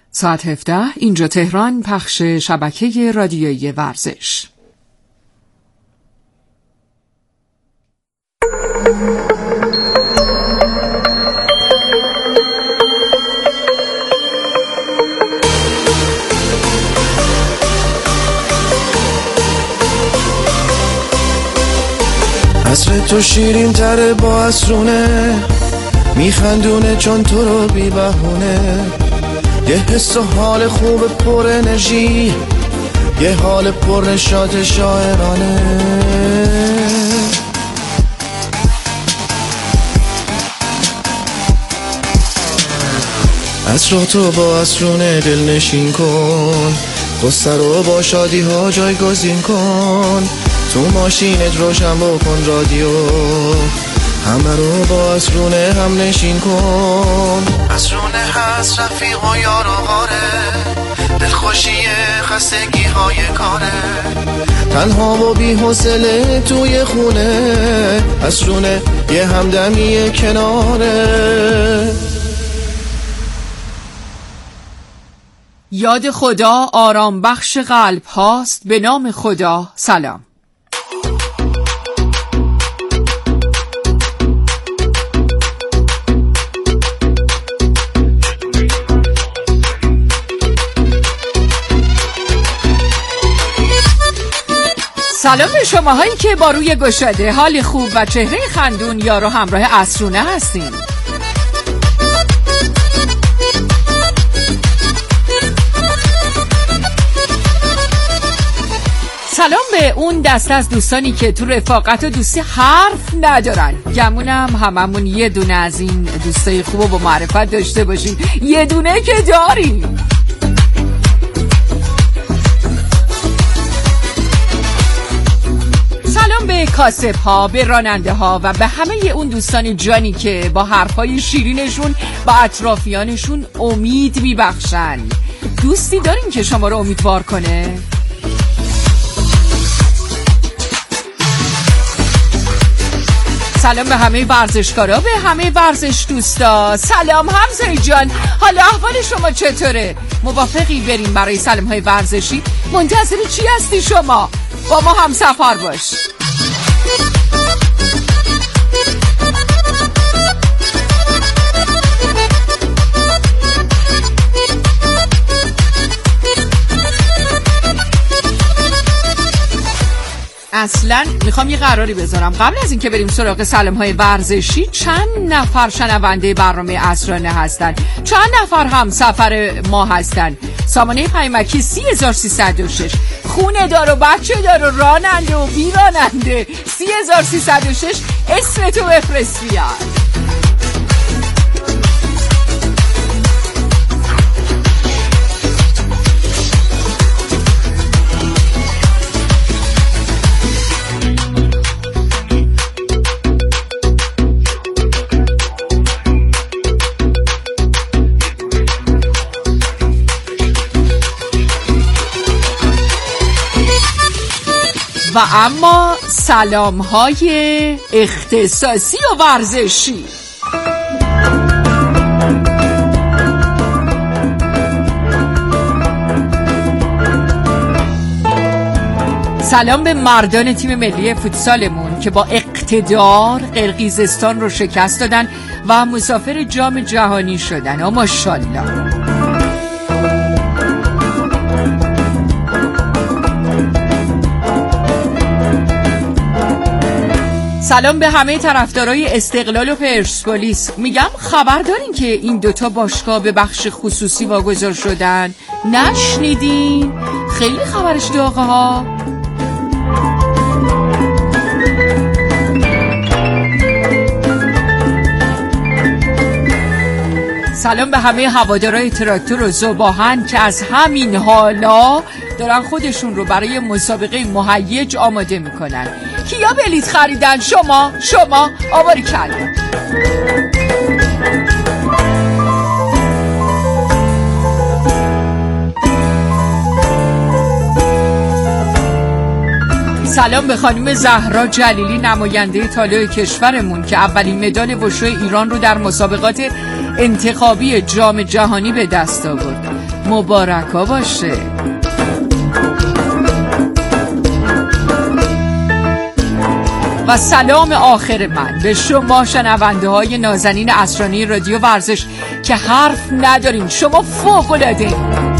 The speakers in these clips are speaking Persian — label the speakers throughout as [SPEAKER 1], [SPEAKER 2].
[SPEAKER 1] ساعت 17 اینجا تهران، پخش شبکه رادیویی ورزش.
[SPEAKER 2] عصر تو شیرین تره با عصرونه، میخندونه چون تو رو بی بهونه. یه حس و حال خوب پر انرژی، یه حال پر نشاط شاعرانه. عصر تو با عصرونه دلنشین کن، قصه رو با شادی ها جایگزین کن. تو ماشینت روشن بکن رادیو، همه رو با عصرونه هم نشین کن. عصرونه هست رفیق و یار و غاره، دلخوشی خستگی های کاره. تنها و بی حوصله توی خونه، عصرونه یه همدمی کناره.
[SPEAKER 1] یاد خدا آرام بخش قلب هاست. به نام خدا. سلام. سلام به شماهایی که با روی گشاده، حال خوب و چهره خندون یارو همراه عصرونه هستین. سلام به اون دسته از دوستانی که تو رفاقت و دوستی حرف ندارن. گمونم هممون یه دونه از این دوستای خوب و با معرفت داشته باشیم. یه دونه که داریم. سلام به کاسب ها، به راننده ها و به همه اون دوستان جانی که با حرفای شیرینشون با اطرافیانشون امید میبخشن. دوستی دارین که شما رو امیدوار کنه؟ سلام به همه ورزشکارا، به همه ورزش دوستا. سلام همسایه جان، حالا احوال شما چطوره؟ موافقی بریم برای سلام‌های ورزشی؟ منتظر چی هستی شما؟ با ما هم سفر باش. اصلا میخوام یه قراری بذارم قبل از اینکه بریم سراغ سلام‌های ورزشی. چند نفر شنونده برنامه عصرانه هستن؟ چند نفر هم سفر ما هستن؟ سامانه پیمکی 30306. خونه دار و بچه دار و راننده و بی راننده 30306. اسمتو بفرست بیاد. و اما سلام‌های اختصاصی و ورزشی. سلام به مردان تیم ملی فوتسالمون که با اقتدار قرقیزستان رو شکست دادن و مسافر جام جهانی شدن. ماشاءالله. سلام به همه طرفدارای استقلال و پرسپولیس. میگم خبر دارین که این دوتا باشگاه به بخش خصوصی واگذار شدن؟ نشنیدین؟ خیلی خبرش داغه ها. سلام به همه هوادارهای تراکتور و ذوب‌آهن که از همین حالا دارن خودشون رو برای مسابقه مهیج آماده میکنن. کیا بلیط خریدن؟ شما آواری کردن. سلام به خانم زهرا جلیلی، نماینده طالع کشورمون که اولین مدال وشو ایران رو در مسابقات انتخابی جام جهانی به دست آورد. مبارکا باشه. و سلام آخر من به شما شنونده های نازنین اسرانی رادیو ورزش که حرف ندارین، شما فوق‌العاده.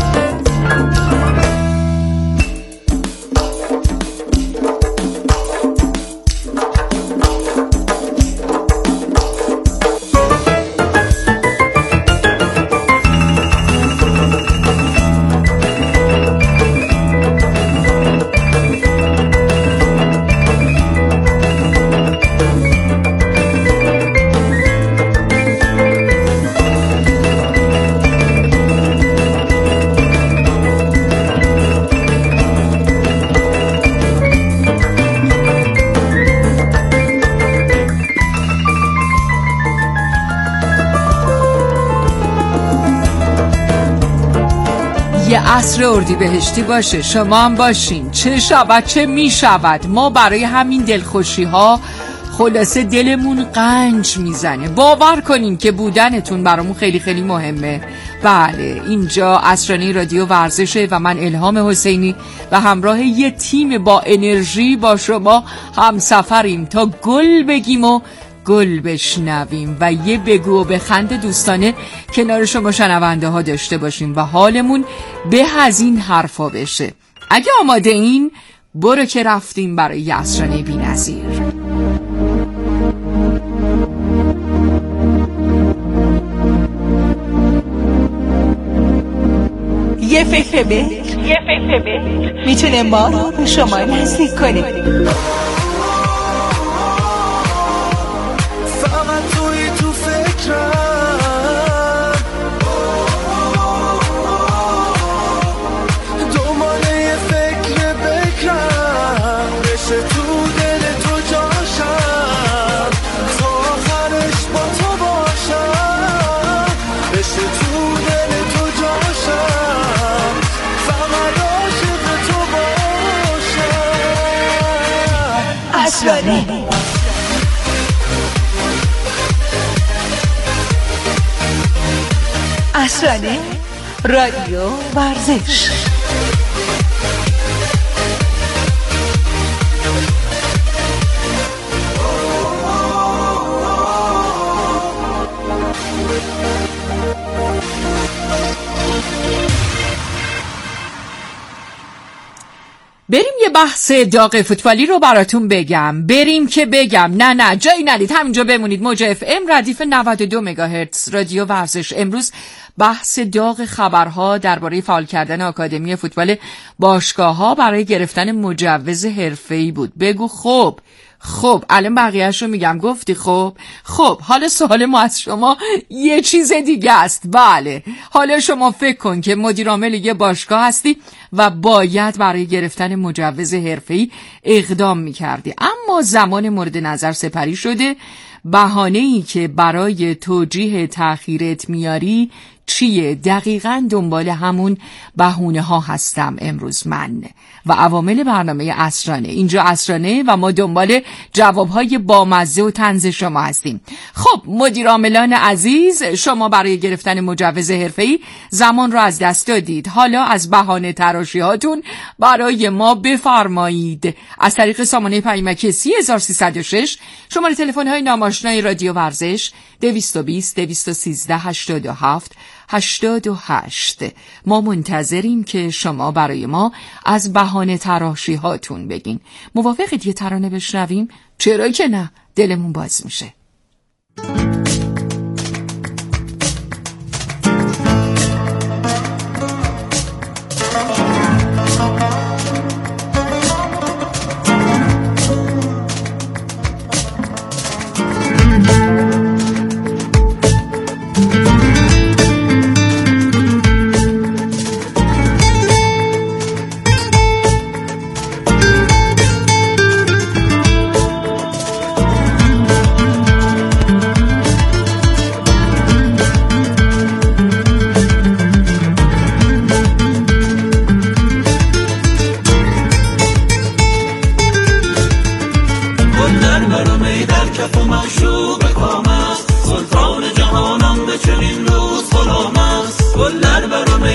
[SPEAKER 1] عصر اردیبهشتی باشه، شما هم باشین، چه شود چه می شود. ما برای همین دلخوشی ها خلاصه دلمون قنج میزنه. باور کنین که بودنتون برامون خیلی خیلی مهمه. بله، اینجا اسرانی رادیو ورزشه و من الهام حسینی و همراه یه تیم با انرژی با شما همسفریم تا گل بگیم و گل بشنویم و یه بگو و بخند دوستانه کنار شما شنونده ها داشته باشیم و حالمون به از این حرفا بشه. اگه آماده این، برو که رفتیم برای اسرانی بی‌نظیر.
[SPEAKER 3] یه فکر بکر میتونه ما رو به شما نزدیک کنه. اسرانی رادیو ورزش.
[SPEAKER 1] بریم یه بحث داغ فوتبالی رو براتون بگم. نه جایی ندید، همینجا بمونید. موج اف ام ردیف 92 مگاهرتز رادیو ورزش. امروز بحث داغ خبرها درباره فعال کردن آکادمی فوتبال باشگاه‌ها برای گرفتن مجوز حرفه‌ای بود. بگو خب الان بقیه‌اشو میگم. گفتی خب حالا سوال ما از شما یه چیز دیگه است. بله، حالا شما فکر کن که مدیر عامل یه باشگاه هستی و باید برای گرفتن مجوز حرفه‌ای اقدام میکردی، اما زمان مورد نظر سپری شده. بهانه‌ای که برای توجیه تأخیرت میاری چیه؟ دقیقاً دنبال همون بهونه ها هستم امروز من و عوامل برنامه اسرانه. اینجا اسرانه و ما دنبال جوابهای بامزه و طنز شما هستیم. خب مدیر عاملان عزیز، شما برای گرفتن مجوز حرفه‌ای زمان رو از دست دادید. حالا از بهانه تراشی هاتون برای ما بفرمایید. از طریق سامانه پیامکی 30306 شماره تلفن های ناماشنای رادیو ورزش 220 213 87 88. ما منتظریم که شما برای ما از بهانه تراشی هاتون بگین. موافقید یه ترانه بشنویم؟ چرا که نه، دلمون باز میشه.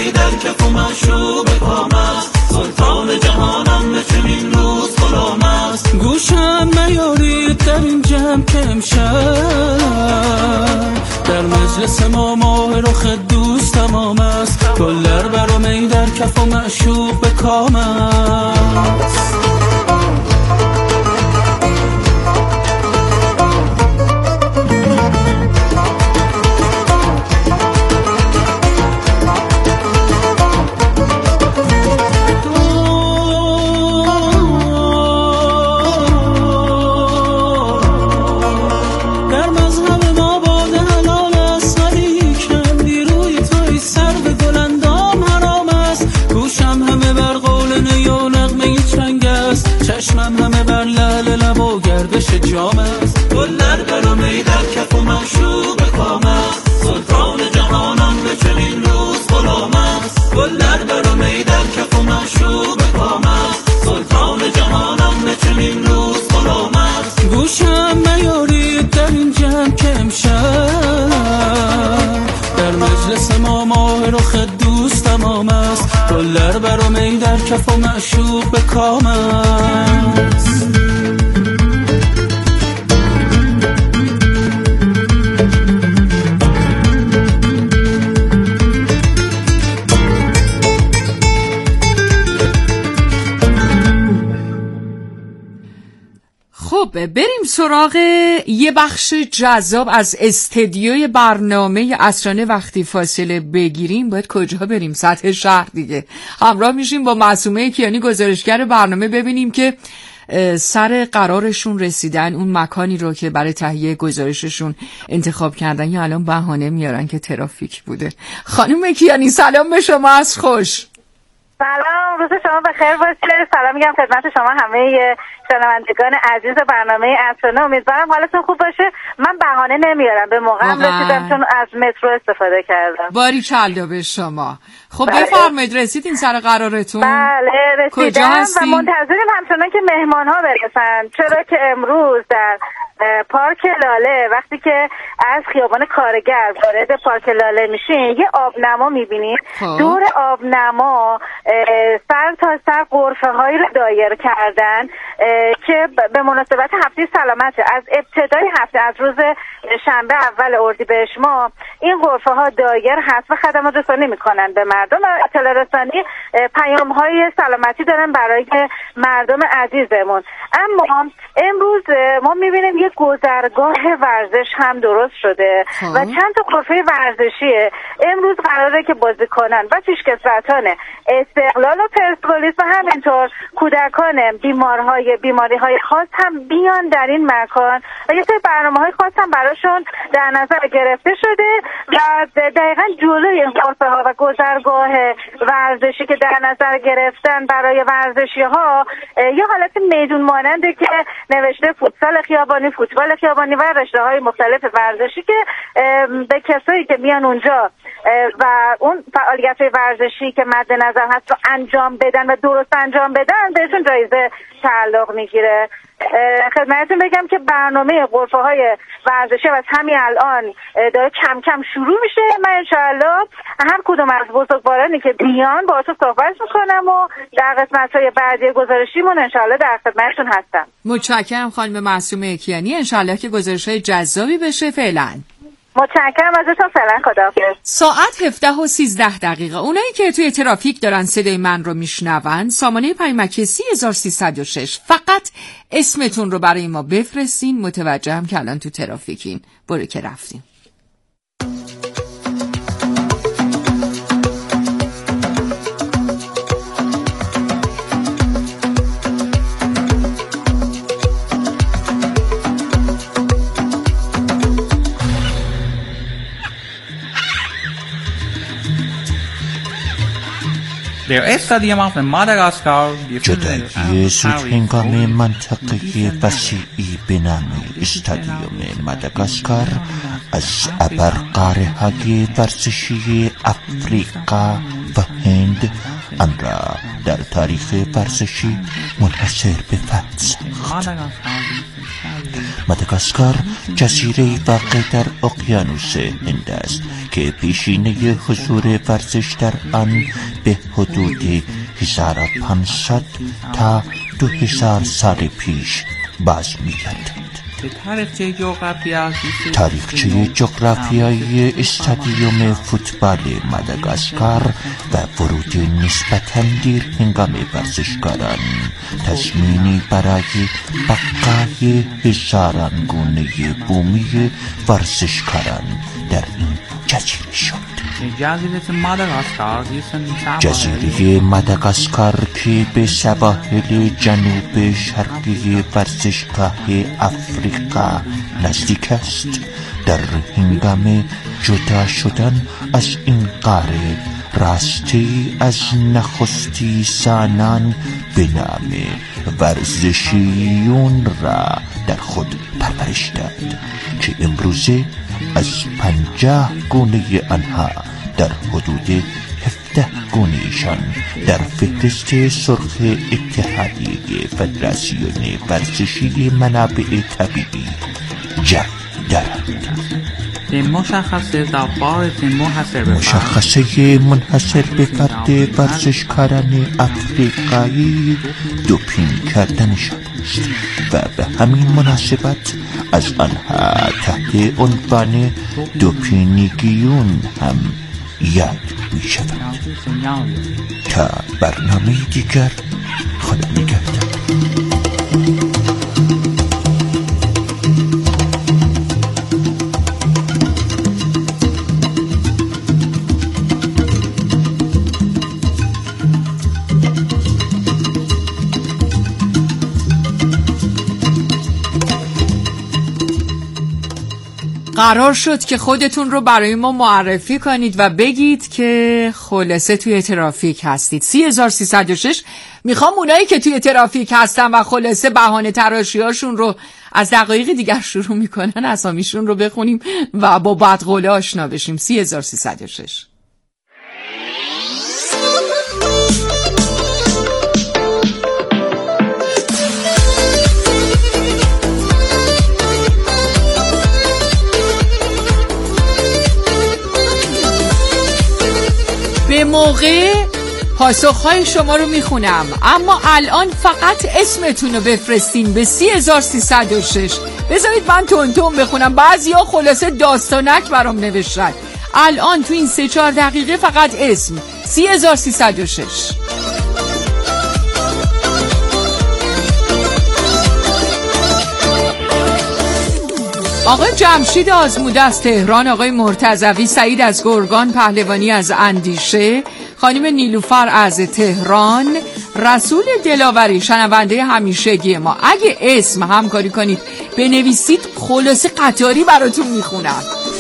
[SPEAKER 4] می در کف و معشوق کام است، سلطان جهانم به چنین روز غلام است. گوشم میارید در این جمع که امشب در مجلس ما ماه رخ دوست تمام است، گلر برا می در کف و معشوق به کام است. چشمم همه بر لعل لب و گردش جام است، گلر برا می در کف و معشوق کام است، سلطان جهانم به چنین روز غلام است. گلر برا می در کف و معشوق کام است، سلطان جهانم به چنین روز غلام است. گوشم میارید در این جمع که امشب در مجلس ما ماه رخ دوست تمام است، گلر برا می در کف و معشوق به کام است.
[SPEAKER 1] خب بریم سراغ یه بخش جذاب از استدیوی برنامه عصرانه. وقتی فاصله بگیریم باید کجا بریم؟ سطح شهر دیگه. همراه میشیم با معصومه کیانی گزارشگر برنامه ببینیم که سر قرارشون رسیدن، اون مکانی رو که برای تهیه گزارششون انتخاب کردن یا الان بهانه میارن که ترافیک بوده. خانم کیانی سلام به شما، از خوش.
[SPEAKER 5] سلام، روز شما بخیر باشه. سلام میگم خدمت شما همه شنوندگان عزیز برنامه عصرانه. امیدوارم حالتون خوب باشه. من بهانه نمیارم، به موقع رسیدم چون از مترو استفاده کردم.
[SPEAKER 1] باریکلا به شما. خب بفرمایید، رسید این سر قرارتون؟
[SPEAKER 5] بله رسیدم و منتظریم همچنان که مهمان ها برسن، چرا که امروز در پارک لاله وقتی که از خیابان کارگر وارد پارک لاله میشین یه آبنما میبینید. دور آبنما سر تا سر غرفه هایی رو دایر کردن که به مناسبت هفته سلامت از ابتدای هفته، از روز شنبه اول اردیبهشت ماه این غرفه ها دایر هست و خدمات رسانی میکنن به مردم و اطلاع رسانی پیام های سلامتی دارن برای مردم عزیزمون. اما امروز ما میبینیم یه گذرگاه ورزش هم درست شده و چند تا غرفه ورزشیه. امروز قراره که بازیکنان و پیشکسوتان استقلال و پرسپولیس و همینطور کودکان بیماری های خاص هم بیان در این مکان و یه سری برنامه‌های خاص هم براشون در نظر گرفته شده و دقیقاً جلوی این غرفه ها و گذرگاه ورزشی که در نظر گرفتن برای ورزشی ها یه حالت میدون ماننده که نوشته فوتسال خیابانی، فوتبال خیابانی و رشته‌های مختلف ورزشی که به کسایی که میان اونجا و اون فعالیت ورزشی که مد نظر هست رو انجام بدن و درست انجام بدن بهشون جایزه تعلق میگیره. خدمتتون بگم که برنامه غرفه های ورزشی از همین الان داره کم کم شروع میشه. من انشاءالله هر کدوم از بزرگوارانی که بیان با تو صحبت میکنم و در قسمت های بعدی گزارشیمون انشاءالله در خدمتتون هستم.
[SPEAKER 1] متشکرم خانم معصومه کیانی، انشاءالله که گزارش های جذابی بشه. فعلا
[SPEAKER 5] متشکرم ازتون، فعلا خداحافظ.
[SPEAKER 1] ساعت 17:13. اونایی که توی ترافیک دارن صدای من رو میشنون، سامانه پیامک 3306 فقط اسمتون رو برای ما بفرستین. متوجهم که الان تو ترافیکین، برو که رفتیم.
[SPEAKER 6] جدایی زودهنگام منطقه وسیعی به نام استادیوم ماداگاسکار از ابرقاره‌های ورزشی افریقا و هند آن را در تاریخ ورزشی منحصر به فرد ساخت. ماداگاسکار جزیره واقع در اقیانوس هند است که پیشینه حضور ورزش در آن به حدود 1500 تا 2000 سال پیش باز می‌گردد. تاریخچه جغرافیایی استادیوم فوتبال ماداگاسکار و ورود نسبتاً دیر هنگام ورزشکاران تضمینی برای بقای هزاران گونه بومی ورزشکاران در این جزیره شد. جزیره ماداگاسکار که به سواحل جنوب شرقی ورزشگاه افریقا نزدیک است، در هنگام جدا شدن از این قاره راستی از نخستی سانان به نام ورزشیون را در خود پرورش داد که امروزه از 50 گونه آنها در حدود 17 گونهشان در فهرست سرخ اتحادیه فدراسیون ورزشی منابع طبیعی جای دارند. مشخصه منحصر به فرد ورزشکاران افریقایی دوپینگ کردنشان است و به همین مناسبت از آنها تحت عنوان دوپینگیون هم یاد می شود. تا برنامه دیگر خدا نگهدار.
[SPEAKER 1] قرار شد که خودتون رو برای ما معرفی کنید و بگید که خلاصه توی ترافیک هستید. 3306 میخوام اونایی که توی ترافیک هستن و خلاصه بهانه تراشی هاشون رو از دقایق دیگر شروع میکنن اسامیشون رو بخونیم و با بدقوله آشنا بشیم. 3306 به موقع پاسخهای شما رو میخونم، اما الان فقط اسمتون رو بفرستین به 3306. بذارید من تون بخونم، بعضیا خلاصه داستانک برام نوشتن. الان تو این 3-4 دقیقه فقط اسم 3306. آقای جمشید آزموده از تهران، آقای مرتضوی سعید از گرگان، پهلوانی از اندیشه، خانم نیلوفر از تهران، رسول دلاوری شنونده همیشگی ما. اگه اسم همکاری کنید بنویسید، خلاصه قطاری براتون میخونم.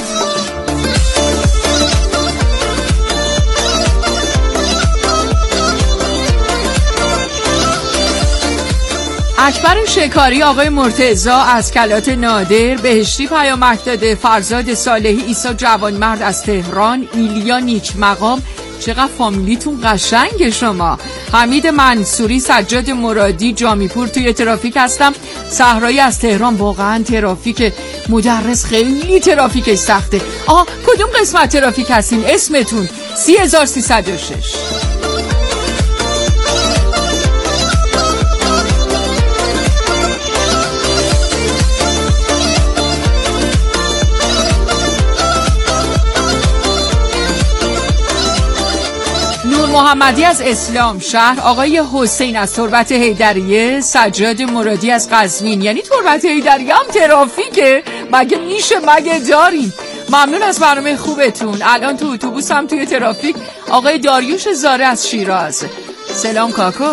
[SPEAKER 1] اکبر شکاری، آقای مرتضی از کلات نادر، بهشتی پیامک داده، فرزاد صالحی، عیسی جوانمرد از تهران، ایلیا نیک مقام. چقدر فامیلیتون قشنگ شما. حمید منصوری، سجاد مرادی، جامیپور توی ترافیک هستم. صحرایی از تهران، واقعا ترافیک مدرس خیلی ترافیکش سخته. کدوم قسمت ترافیک هستین؟ اسمتون 3306. محمدی از اسلام شهر، آقای حسین از تربت حیدریه، سجاد مرادی از قزوین. یعنی تربت حیدریه هم ترافیکه؟ مگه میشه؟ مگه داریم؟ ممنون از برنامه خوبتون. الان تو اتوبوس هم توی ترافیک. آقای داریوش زاره از شیراز، سلام کاکو.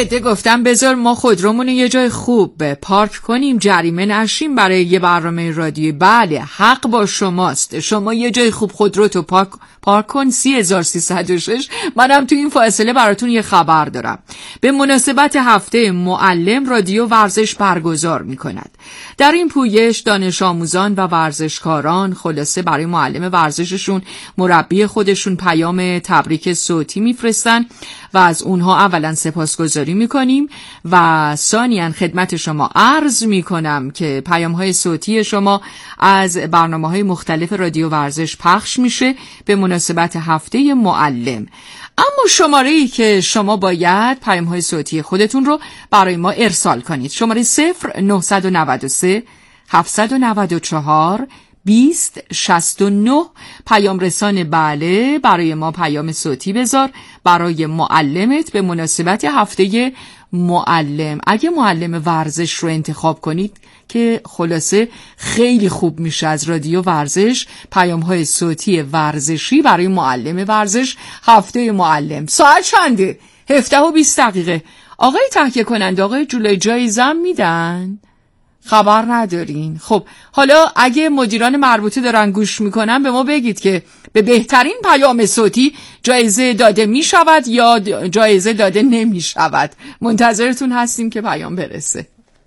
[SPEAKER 1] عده گفتم بذار ما خودرومون یه جای خوب پارک کنیم، جریمه نشیم برای یه برنامه رادیویی. بله حق با شماست، شما یه جای خوب خودروتو پارک کن. 30306. منم تو این فاصله براتون یه خبر دارم. به مناسبت هفته معلم رادیو ورزش برگزار میکند. در این پویش دانش آموزان و ورزشکاران خلاصه برای معلم ورزششون، مربی خودشون پیام تبریک صوتی میفرستن و از اونها اولا سپاسگزاری میکنیم و ثانیاً خدمت شما عرض میکنم که پیام‌های صوتی شما از برنامه‌های مختلف رادیو ورزش پخش میشه به مناسبت هفته معلم. اما شماره‌ای که شما باید پیام‌های صوتی خودتون رو برای ما ارسال کنید، شماره 0993 794 2069. پیام رسان بله برای ما پیام صوتی بذار برای معلمت به مناسبت هفته معلم. اگه معلم ورزش رو انتخاب کنید که خلاصه خیلی خوب میشه از رادیو ورزش پیام‌های صوتی ورزشی برای معلم ورزش هفته معلم. ساعت چنده؟ 17:20. آقای تهیه کننده، آقای جولای جایزه میدن؟ خبر ندارین؟ خب حالا اگه مدیران مربوطه دارن گوش میکنن به ما بگید که به بهترین پیام صوتی جایزه داده میشود یا جایزه داده نمیشود. منتظرتون هستیم که پیام برسه.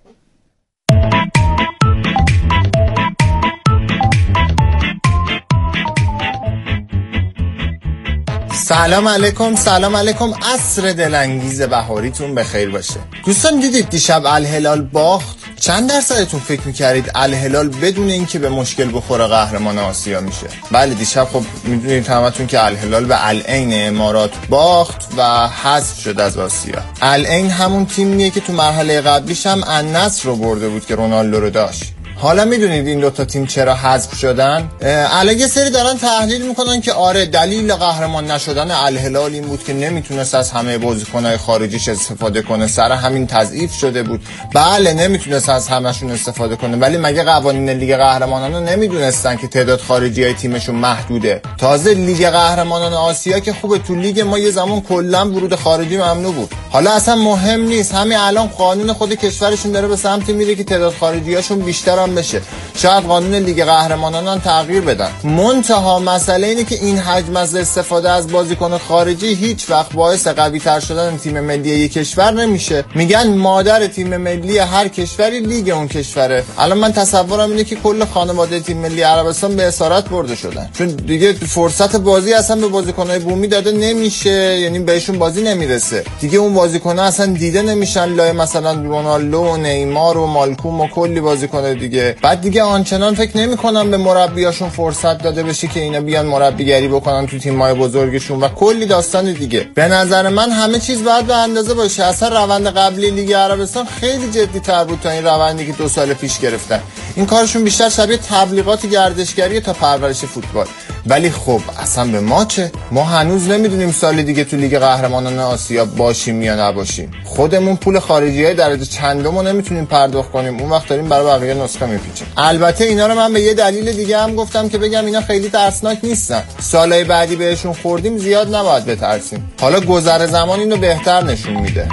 [SPEAKER 7] سلام علیکم، سلام علیکم. عصر دلانگیز بهاریتون بخیر باشه. دوستان دیدید دیشب الهلال باخت؟ چند درصدتون فکر میکردید الهلال بدون اینکه به مشکل بخوره قهرمان آسیا میشه؟ بله دیشب خب میدونید همتون که الهلال به العین امارات باخت و حذف شد از آسیا. العین همون تیمیه که تو مرحله قبلیش هم النصر رو برده بود که رونالدو رو داشت. حالا میدونید این دوتا تیم چرا حذف شدن؟ الان یه سری دارن تحلیل میکنن که آره دلیل قهرمان نشدن الهلال این بود که نمیتونست از همه بازیکن‌های خارجیش استفاده کنه، سر همین تضعیف شده بود. بله نمیتونست از همشون استفاده کنه، ولی مگه قوانین لیگ قهرمانان رو نمیدونستن که تعداد خارجی‌های تیمشون محدوده؟ تازه لیگ قهرمانان آسیا که خوبه، تو لیگ ما یه زمان کلا ورود خارجی ممنوع بود. حالا اصلا مهم نیست، همین الان قانون خود کشورشون داره به سمتی میره که تعداد خارجی‌هاشون بیشتر بشه. شاید قانون لیگ قهرمانان هم تغییر بدن. منتها مسئله اینه که این حجم از استفاده از بازیکن خارجی هیچ وقت باعث قوی تر شدن تیم ملی یک کشور نمیشه. میگن مادر تیم ملی هر کشوری لیگ اون کشوره. الان من تصورم اینه که کل خانواده تیم ملی عربستان به اسارت برده شدن، چون دیگه فرصت بازی اصلا به بازیکن‌های بومی داده نمیشه، یعنی بهشون بازی نمیرسه دیگه. اون بازیکن‌ها اصلا دیده نمیشن لای مثلا رونالدو و نیمار و مالکوم و کلی بازیکن دیگه. بعد دیگه آنچنان فکر نمی‌کنم به مربیاشون فرصت داده بشه که اینا بیان مربیگری بکنن تو تیم‌های بزرگشون و کلی داستان دیگه. به نظر من همه چیز باید به اندازه باشه. اصلا روند قبلی لیگ عربستان خیلی جدی‌تر بود تا این روندی که 2 سال پیش گرفتن. این کارشون بیشتر شبیه تبلیغات گردشگری تا پرورش فوتبال. ولی خب اصلا به ما چه؟ ما هنوز نمیدونیم سال دیگه تو لیگ قهرمانان آسیا باشیم یا نباشیم. خودمون پول خارجی‌های درجه چندمو نمیتونیم پرداخت کنیم، اون وقت داریم برای بقیه نسخه میپیچیم. البته اینا رو من به یه دلیل دیگه هم گفتم که بگم اینا خیلی ترسناک نیستن. سالهای بعدی بهشون خوردیم زیاد نباید بترسیم. حالا گذر زمان اینو بهتر نشون میده.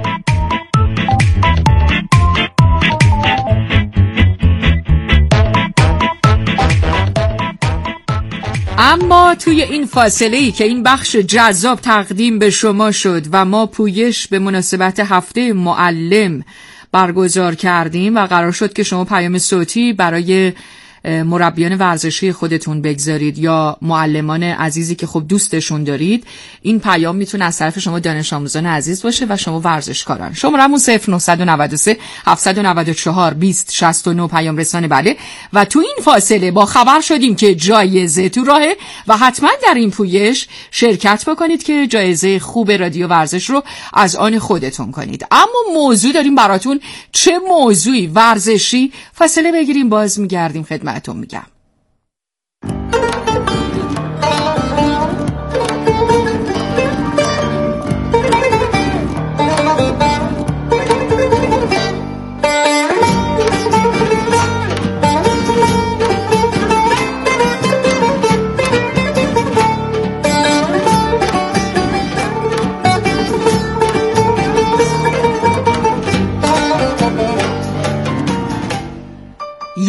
[SPEAKER 1] اما توی این فاصله‌ای که این بخش جذاب تقدیم به شما شد و ما پویش به مناسبت هفته معلم برگزار کردیم و قرار شد که شما پیام صوتی برای مربیان ورزشی خودتون بگذارید یا معلمان عزیزی که خب دوستشون دارید، این پیام میتونه از طرف شما دانش آموزان عزیز باشه و شما ورزشکاران. شماره‌مون 0993 794 2069 پیام رسانه بله. و تو این فاصله با خبر شدیم که جایزه تو راهه و حتما در این پویش شرکت بکنید که جایزه خوب رادیو ورزش رو از آن خودتون کنید. اما موضوع داریم براتون، چه موضوعی؟ ورزشی. فاصله بگیریم، باز میگردیم خدمتتون میگم.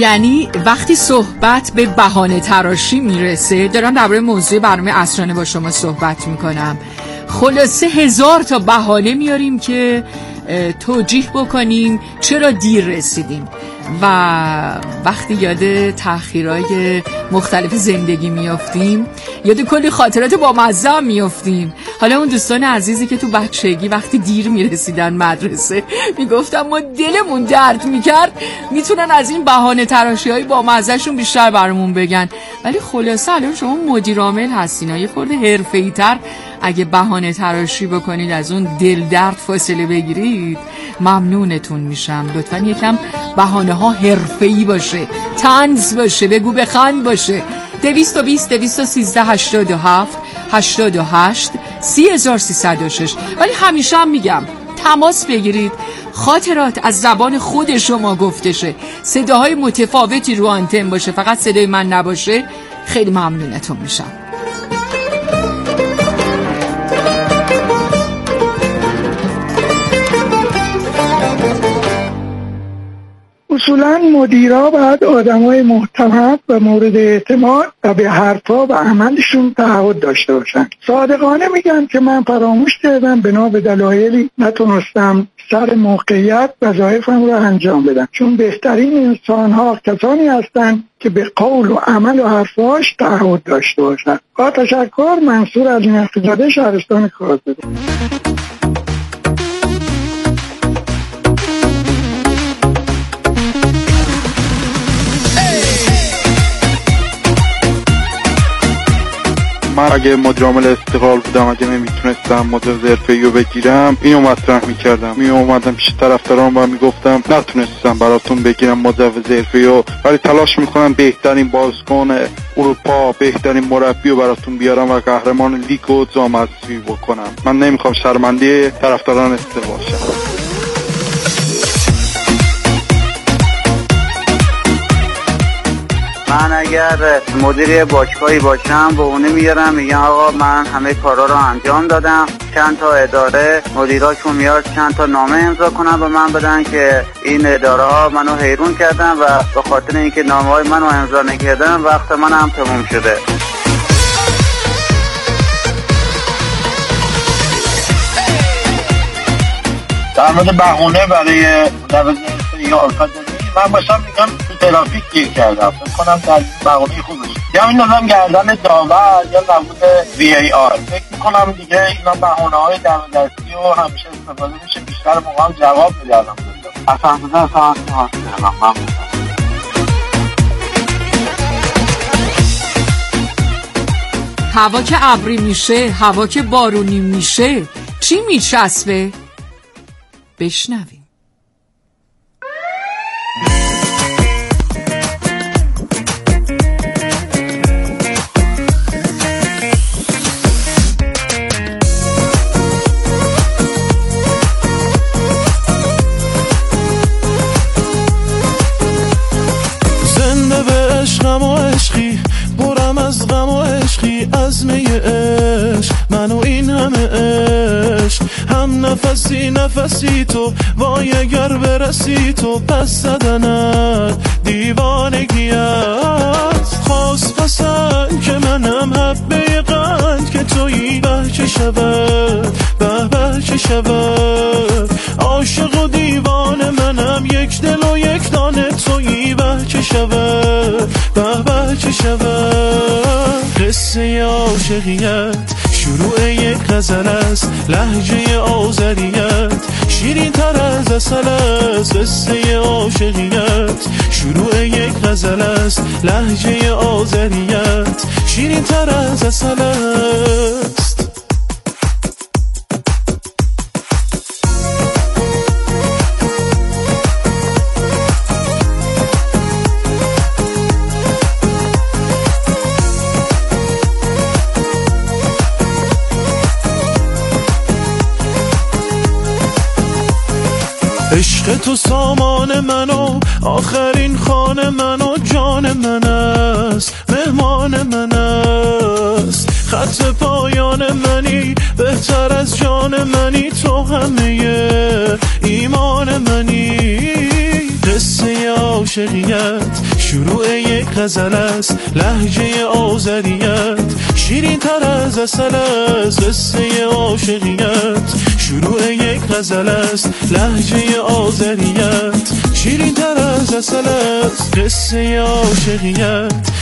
[SPEAKER 1] یعنی وقتی صحبت به بهانه تراشی میرسه، دارم درباره موضوع برنامه عصرانه با شما صحبت میکنم، خلاصه 1000 تا بهانه میاریم که توجیه بکنیم چرا دیر رسیدیم. و وقتی یاد تأخیرهای مختلف زندگی میافتیم، یاد کلی خاطرات با مزه هم میافتیم. حالا اون دوستان عزیزی که تو بچگی وقتی دیر میرسیدن مدرسه میگفتن ما دلمون درد میکرد، میتونن از این بهانه تراشی های با مزه شون بیشتر برامون بگن. ولی خلاصه الان شما مدیر عامل هستین، یه خورده حرفه‌ای تر اگه بهانه تراشی بکنید، از اون دل درد فاصله بگیرید، ممنونتون میشم. لطفاً یکم بهانه ها حرفه‌ای باشه، طنز باشه، بگو بخند باشه. 220 213 87 88 3306. ولی همیشه هم میگم تماس بگیرید، خاطرات از زبان خود شما گفته شه، صداهای متفاوتی رو آنتن باشه، فقط صدای من نباشه. خیلی ممنونتون میشم.
[SPEAKER 8] اصولا مدیرا باید آدمای محترم و مورد اعتماد و به حرفا و عملشون تعهد داشته باشن. صادقانه میگم که من فراموش کردم بنا به دلایلی نتونستم سر موقعیت وظایفم رو انجام بدم، چون بهترین انسان‌ها کسانی هستند که به قول و عمل و حرفاش تعهد داشته باشن. با تشکر. منصور علی نقی‌زاده، شهرستان کارزده.
[SPEAKER 9] من اگه مدیر عامل استقلال بودم، اگه نمیتونستم مجوز حرفه‌ای رو بگیرم، اینو مطرح میکردم، اومدم پیش طرفدارام و میگفتم نتونستم براتون بگیرم مجوز حرفه‌ای رو، ولی تلاش میکنم بهترین بازیکن اروپا، بهترین مربی رو براتون بیارم و قهرمان لیگ و جام حذفی بکنم. من نمیخوام شرمنده طرفداران استقلال شم.
[SPEAKER 10] من اگر مدیر باشگاهی باشم با اونه میارم، میگم آقا من همه کارا رو انجام دادم، چند تا اداره مدیراشون میاد چند تا نامه امضا کنن به من بدن که این اداره ها منو حیرون کردن و به خاطر اینکه نامه های منو امضا نکردن وقت من هم تموم شده.
[SPEAKER 11] در مورد بهونه برای مجوز یا آلفا من باشم میگم تو ترافیک گیر کردم، فکر کنم در بهونه خوبش یا میندازم گردن داور یا نبود VAR. فکر میکنم دیگه اینا بهونه های دستی و همیشه استفاده میشه، بیشتر موقع هم جواب میدادم. اصلا
[SPEAKER 1] هوا که ابری میشه، هوا که بارونی میشه، چی میچسبه؟ بشنویم.
[SPEAKER 4] زنده به عشقم و عشقی، برم از غم و عشقی، از می عشق منو این همه عشق، هم نفسی نفسی تو، وای اگر برسی تو، پس زدنت دیوانگیت، خواست قسم که منم حبه قند که تویی، به چه شود به چه شود، عاشق و دیوان منم، یک دل و یک دانه تویی، به چه شود به چه شود. قصه عاشقیت شروع یک غزل است، لهجه آذریت شیرین تر از عسل است. قصه عاشقیت شروع یک غزل است، لهجه آذریت شیرین تر از عسل است. عشق تو سامان منو، آخرین خانه منو، جان من است، مهمان من است، خط پایان منی، بهتر از جان منی، تو همه ایمان منی. قصه
[SPEAKER 12] عاشقیت شروع یک غزل است، لهجه آذریت شیرین تر از عسل است، قصه عاشقیت شروع یک غزل است، لهجه آذریت شیرین تر از عسل است، قصه عاشقیت